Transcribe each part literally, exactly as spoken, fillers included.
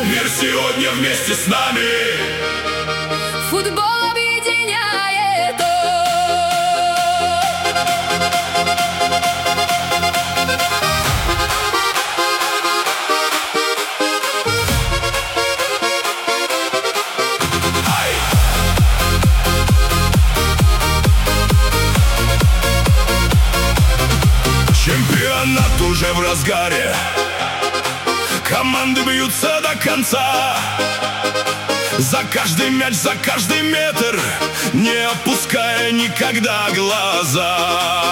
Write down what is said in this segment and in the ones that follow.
Мир сегодня вместе с нами. Футбол объединяет. Чемпионат уже в разгаре, команды бьются до конца. За каждый мяч, за каждый метр, не опуская никогда глаза.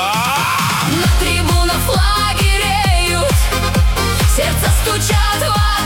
На трибунах флаги реют, сердца стучат в